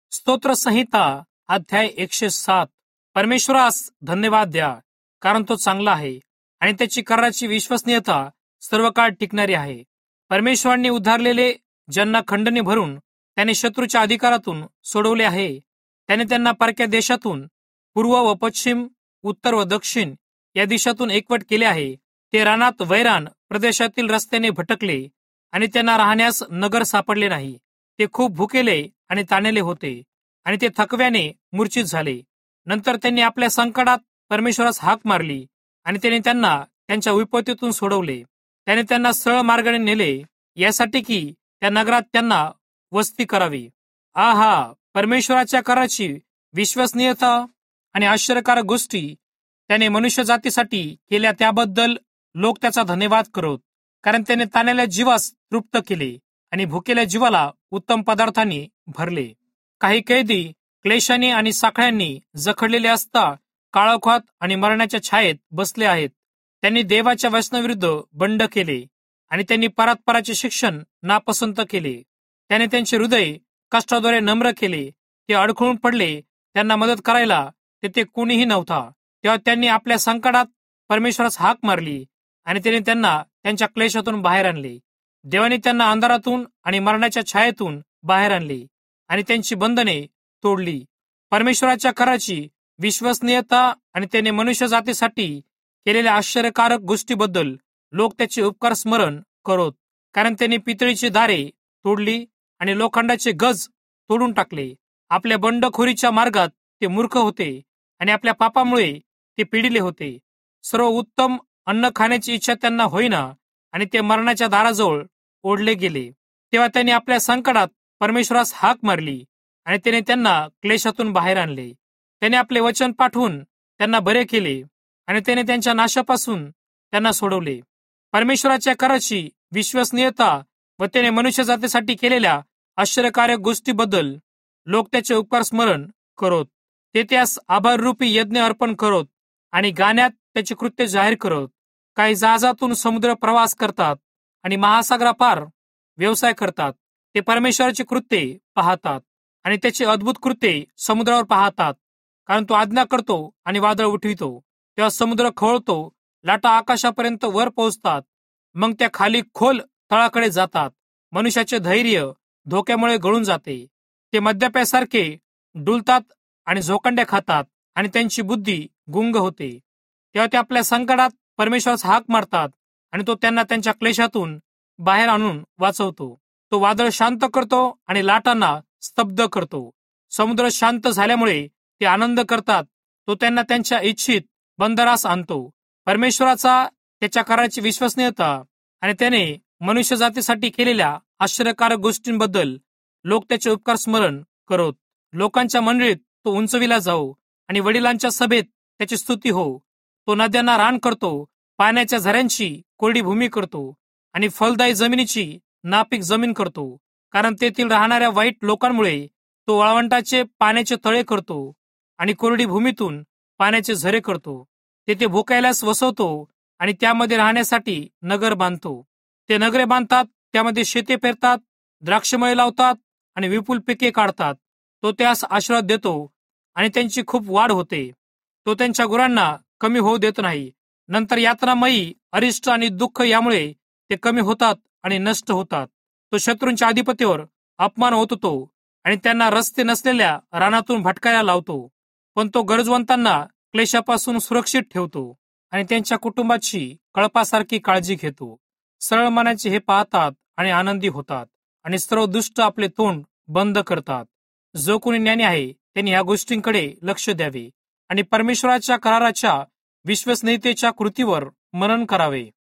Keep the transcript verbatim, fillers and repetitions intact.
स्तोत्र संहिता अध्याय एकशे सात. परमेश्वरास धन्यवाद द्या, कारण तो चांगला आहे आणि त्याची कराराची विश्वसनीयता सर्व काळ टिकणारी आहे. परमेश्वरांनी उद्धारलेले ज्यांना खंडणी भरून त्याने शत्रूच्या अधिकारातून सोडवले आहे, त्याने त्यांना परक्या देशातून, पूर्व व पश्चिम, उत्तर व दक्षिण या दिशातून एकवट केले आहे. ते रानात वैरान प्रदेशातील रस्त्याने भटकले आणि त्यांना राहण्यास नगर सापडले नाही. ते खूप भुकेले आणि ताणलेले होते आणि ते थकव्याने मूर्छित झाले. नंतर त्यांनी आपल्या संकटात परमेश्वरास हाक मारली आणि त्याने त्यांना त्यांच्या विपत्तीतून सोडवले. त्याने त्यांना सरळ मार्गाने नेले, यासाठी की त्या नगरात त्यांना वस्ती करावी. आहा, परमेश्वराच्या कराची विश्वसनीयता आणि आश्चर्यकारक गोष्टी त्याने मनुष्य जातीसाठी केल्या, त्याबद्दल लोक त्याचा धन्यवाद करोत. कारण त्याने ताणलेल्या जीवास तृप्त केले आणि भुकेल्या जीवाला उत्तम पदार्थांनी भरले. काही कैदी क्लेशाने आणि साखळ्यांनी जखडलेले असता काळोखात आणि मरणाच्या छायेत बसले आहेत. त्यांनी देवाच्या वचनाविरुद्ध बंड केले आणि त्यांनी परात्पराचे शिक्षण नापसंत केले. त्याने त्यांचे हृदय कष्टाद्वारे नम्र केले. ते अडखळून पडले, त्यांना मदत करायला तेथे कोणीही नव्हता. तेव्हा त्यांनी आपल्या संकटात परमेश्वरास हाक मारली आणि त्याने त्यांना त्यांच्या क्लेशातून बाहेर आणले. देवाने त्यांना अंधारातून आणि मरणाच्या छायेतून बाहेर आणले आणि त्यांची बंधने तोडली. परमेश्वराच्या कराची विश्वसनीयता आणि त्याने मनुष्य जातीसाठी केलेल्या आश्चर्यकारक गोष्टीबद्दल लोक त्याचे उपकार स्मरण करोत. कारण त्यांनी पितळीची दारे तोडली आणि लोखंडाचे गज तोडून टाकले. आपल्या बंडखोरीच्या मार्गात ते मूर्ख होते आणि आपल्या पापामुळे ते पिडिले होते. सर्व उत्तम अन्न खाण्याची इच्छा त्यांना होईना आणि ते मरणाच्या दाराजवळ ओढले गेले. तेव्हा त्यांनी आपल्या संकटात परमेश्वरास हाक मारली आणि त्याने त्यांना क्लेशातून बाहेर आणले. त्याने आपले वचन पाठवून त्यांना बरे केले आणि त्याने त्यांच्या नाशापासून त्यांना सोडवले. परमेश्वराच्या कराची विश्वसनीयता व त्याने मनुष्य जातीसाठी केलेल्या आश्चर्यकारक गोष्टीबद्दल लोक त्याचे उपकार स्मरण करोत. ते त्यास आभाररूपी यज्ञ अर्पण करोत आणि गाण्यात त्याचे कृत्य जाहीर करोत. काही जहाजातून समुद्र प्रवास करतात आणि महासागरापार व्यवसाय करतात. ते परमेश्वराची कृत्ये पाहतात आणि त्याचे अद्भुत कृत्ये समुद्रावर पाहतात. कारण तो आज्ञा करतो आणि वादळ उठवितो, तेव्हा समुद्र खवळतो, लाटा आकाशापर्यंत वर पोहोचतात, मग त्या खाली खोल तळाकडे जातात. मनुष्याचे धैर्य धोक्यामुळे गळून जाते. ते मद्यपासारखे डुलतात आणि झोकांड्या खातात आणि त्यांची बुद्धी गुंग होते. तेव्हा ते आपल्या संकटात परमेश्वरास हाक मारतात आणि तो त्यांना त्यांच्या क्लेशातून बाहेर आणून वाचवतो. तो वादळ शांत करतो आणि लाटांना स्तब्ध करतो. समुद्र शांत झाल्यामुळे ते आनंद करतात. तो त्यांना त्यांच्या इच्छित बंदरास आणतो. परमेश्वराचा त्याच्या कराची विश्वसनीयता आणि त्याने मनुष्य जातीसाठी केलेल्या आश्चर्यकारक गोष्टींबद्दल लोक त्याचे उपकार स्मरण करोत. लोकांच्या मंडळीत तो उंचविला जाओ आणि वडिलांच्या सभेत त्याची स्तुती हो. तो नद्यांना रान करतो, पाण्याच्या झऱ्यांची कोरडी भूमी करतो आणि फलदायी जमिनीची नापीक जमीन करतो. कारण तेथील राहणाऱ्या वाईट लोकांमुळे तो वाळवंटाचे पाण्याचे तळे करतो आणि कोरडी भूमीतून पाण्याचे झरे करतो. तेथे भुकायलास वसवतो आणि त्यामध्ये राहण्यासाठी नगर बांधतो. ते नगरे बांधतात, त्यामध्ये शेते पेरतात, द्राक्षमळे लावतात आणि विपुल पिके काढतात. तो त्यास आशीर्वाद देतो आणि त्यांची खूप वाढ होते. तो त्यांच्या गुरांना कमी होऊ देत नाही. नंतर यातनामयी अरिष्ट आणि दुःख यामुळे ते कमी होतात आणि नष्ट होतात. तो शत्रूंच्या अधिपतीवर अपमान होतो आणि त्यांना रस्ते नसलेल्या रानातून भटकायला लावतो. पण तो गरजवंतांना क्लेशापासून सुरक्षित ठेवतो आणि त्यांच्या कुटुंबाची कळपासारखी काळजी घेतो. सरळ मनाचे हे पाहतात आणि आनंदी होतात आणि सर्व दुष्ट आपले तोंड बंद करतात. जो कोणी ज्ञानी आहे त्यांनी ह्या गोष्टींकडे लक्ष द्यावे आणि परमेश्वराच्या कराराच्या विश्वसनीयतेच्या कृतीवर मनन करावे.